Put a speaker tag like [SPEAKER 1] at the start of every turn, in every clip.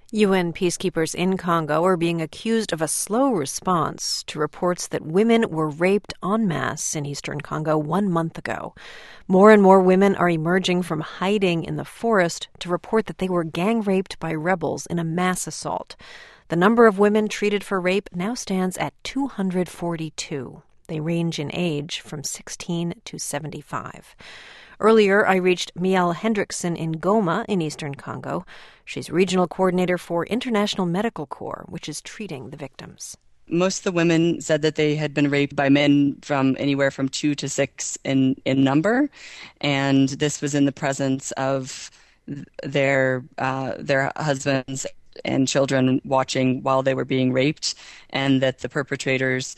[SPEAKER 1] UN peacekeepers in Congo are being accused of a slow response to reports that women were raped en masse in eastern Congo 1 month ago. More and more women are emerging from hiding in the forest to report that they were gang raped by rebels in a mass assault. The number of women treated for rape now stands at 242. They range in age from 16 to 75. Earlier, I reached Miel Hendrickson in Goma in eastern Congo. She's regional coordinator for International Medical Corps, which is treating the victims.
[SPEAKER 2] Most of the women said that they had been raped by men from anywhere from 2 to 6 in number, and this was in the presence of their husbands and children watching while they were being raped, and that the perpetrators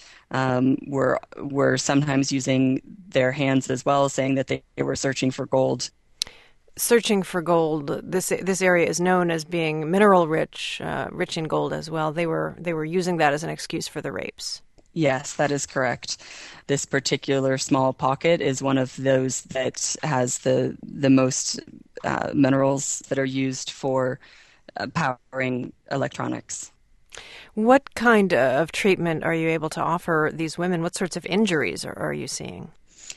[SPEAKER 2] were sometimes using their hands as well, saying that they were searching for gold.
[SPEAKER 1] Searching for gold. This area is known as being mineral rich, rich in gold as well. They were using that as an excuse for the rapes.
[SPEAKER 2] Yes, that is correct. This particular small pocket is one of those that has the most minerals that are used for powering electronics.
[SPEAKER 1] What kind of treatment are you able to offer these women? What sorts of injuries are you seeing?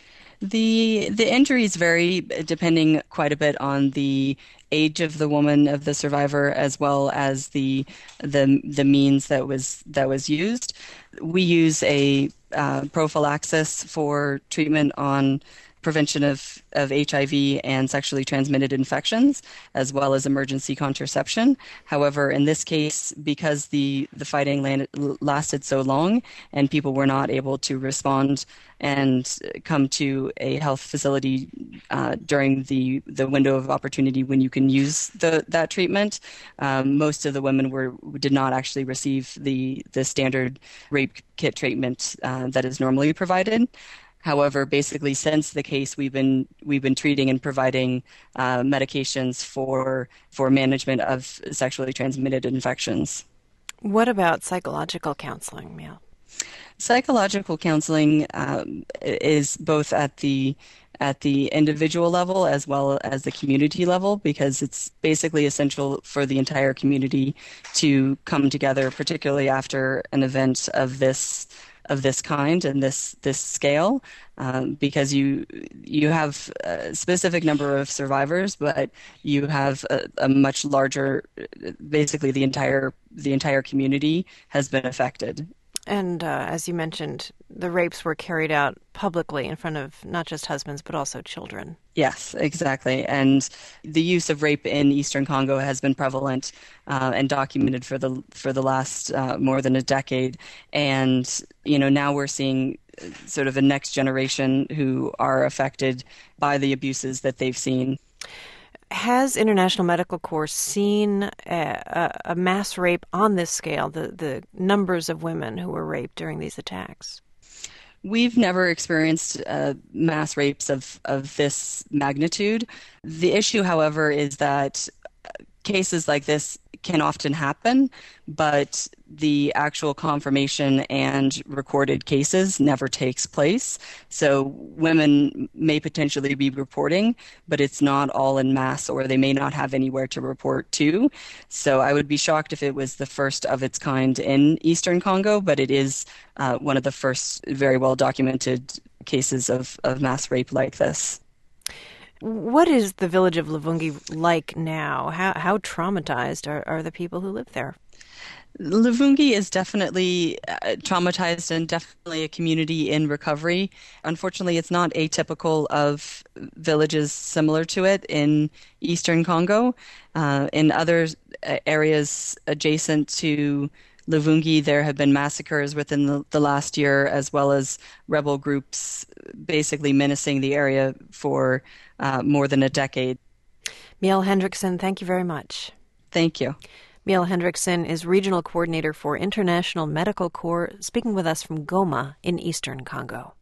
[SPEAKER 2] The injuries vary depending quite a bit on the age of the woman, of the survivor, as well as the means that was used. We use a prophylaxis for treatment on prevention of HIV and sexually transmitted infections, as well as emergency contraception. However, in this case, because the fighting lasted so long and people were not able to respond and come to a health facility during the window of opportunity when you can use that treatment, most of the women did not actually receive the standard rape kit treatment that is normally provided. However, basically, since the case, we've been treating and providing medications for management of sexually transmitted infections.
[SPEAKER 1] What about psychological counseling, Miel?
[SPEAKER 2] Psychological counseling is both at the individual level as well as the community level, because it's basically essential for the entire community to come together, particularly after an event of this kind and this scale, because you have a specific number of survivors, but you have a much larger, basically the entire community has been affected.
[SPEAKER 1] And as you mentioned, the rapes were carried out publicly in front of not just husbands, but also children.
[SPEAKER 2] Yes, exactly. And the use of rape in Eastern Congo has been prevalent and documented for the last more than a decade. And now we're seeing sort of a next generation who are affected by the abuses that they've seen.
[SPEAKER 1] Has International Medical Corps seen a mass rape on this scale, the numbers of women who were raped during these attacks?
[SPEAKER 2] We've never experienced mass rapes of this magnitude. The issue, however, is that cases like this can often happen, but the actual confirmation and recorded cases never takes place. So women may potentially be reporting, but it's not all in mass, or they may not have anywhere to report to. So I would be shocked if it was the first of its kind in Eastern Congo, but it is one of the first very well documented cases of mass rape like this.
[SPEAKER 1] What is the village of Luvungi like now? How traumatized are the people who live there?
[SPEAKER 2] Luvungi is definitely traumatized and definitely a community in recovery. Unfortunately, it's not atypical of villages similar to it in Eastern Congo. In other areas adjacent to Luvungi, there have been massacres within the last year, as well as rebel groups basically menacing the area for more than a decade.
[SPEAKER 1] Miel Hendrickson, thank you very much.
[SPEAKER 2] Thank you.
[SPEAKER 1] Miel Hendrickson is Regional Coordinator for International Medical Corps, speaking with us from Goma in eastern Congo.